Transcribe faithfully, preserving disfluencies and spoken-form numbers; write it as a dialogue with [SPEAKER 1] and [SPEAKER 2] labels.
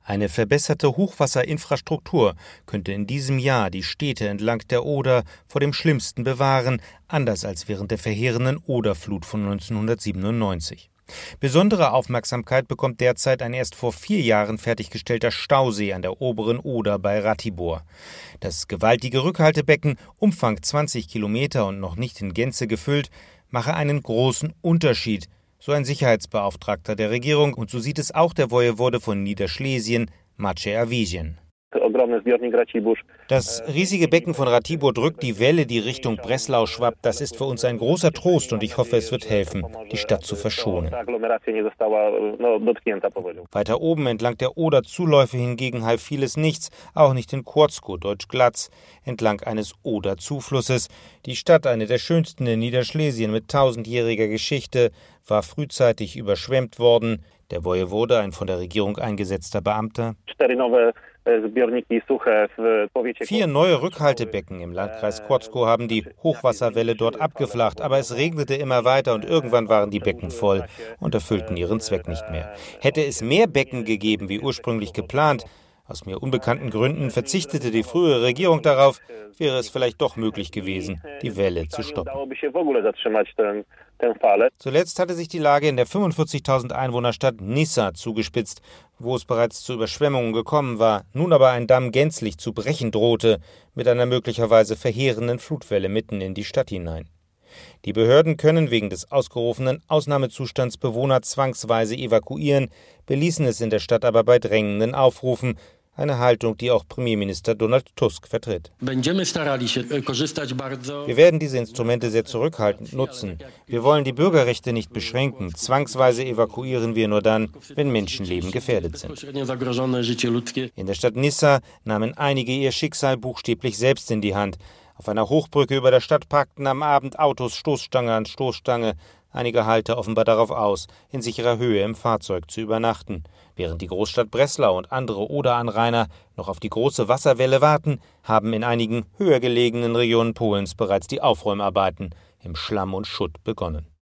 [SPEAKER 1] Eine verbesserte Hochwasserinfrastruktur könnte in diesem Jahr die Städte entlang der Oder vor dem Schlimmsten bewahren, anders als während der verheerenden Oderflut von neunzehnhundertsiebenundneunzig. Besondere Aufmerksamkeit bekommt derzeit ein erst vor vier Jahren fertiggestellter Stausee an der oberen Oder bei Ratibor. Das gewaltige Rückhaltebecken, Umfang zwanzig Kilometer und noch nicht in Gänze gefüllt, mache einen großen Unterschied, so ein Sicherheitsbeauftragter der Regierung, und so sieht es auch der Wojewode von Niederschlesien, Maciej Awizień. Das riesige Becken von Ratibor drückt die Welle, die Richtung Breslau schwappt. Das ist für uns ein großer Trost und ich hoffe, es wird helfen, die Stadt zu verschonen. Weiter oben entlang der Oder-Zuläufe hingegen half vieles nichts, auch nicht in Kłodzko, deutsch Glatz, entlang eines Oder-Zuflusses. Die Stadt, eine der schönsten in Niederschlesien mit tausendjähriger Geschichte, war frühzeitig überschwemmt worden. Der Wojewode, ein von der Regierung eingesetzter Beamter: Vier neue Rückhaltebecken im Landkreis Kłodzko haben die Hochwasserwelle dort abgeflacht, aber es regnete immer weiter und irgendwann waren die Becken voll und erfüllten ihren Zweck nicht mehr. Hätte es mehr Becken gegeben, wie ursprünglich geplant, aus mir unbekannten Gründen verzichtete die frühere Regierung darauf, wäre es vielleicht doch möglich gewesen, die Welle zu stoppen. Zuletzt hatte sich die Lage in der fünfundvierzigtausend Einwohnerstadt Nysa zugespitzt, wo es bereits zu Überschwemmungen gekommen war, nun aber ein Damm gänzlich zu brechen drohte, mit einer möglicherweise verheerenden Flutwelle mitten in die Stadt hinein. Die Behörden können wegen des ausgerufenen Ausnahmezustands Bewohner zwangsweise evakuieren, beließen es in der Stadt aber bei drängenden Aufrufen, eine Haltung, die auch Premierminister Donald Tusk vertritt. Wir werden diese Instrumente sehr zurückhaltend nutzen. Wir wollen die Bürgerrechte nicht beschränken. Zwangsweise evakuieren wir nur dann, wenn Menschenleben gefährdet sind. In der Stadt Nysa nahmen einige ihr Schicksal buchstäblich selbst in die Hand. Auf einer Hochbrücke über der Stadt parkten am Abend Autos Stoßstange an Stoßstange. Einige Halter offenbar darauf aus, in sicherer Höhe im Fahrzeug zu übernachten. Während die Großstadt Breslau und andere Oderanrainer noch auf die große Wasserwelle warten, haben in einigen höher gelegenen Regionen Polens bereits die Aufräumarbeiten im Schlamm und Schutt begonnen.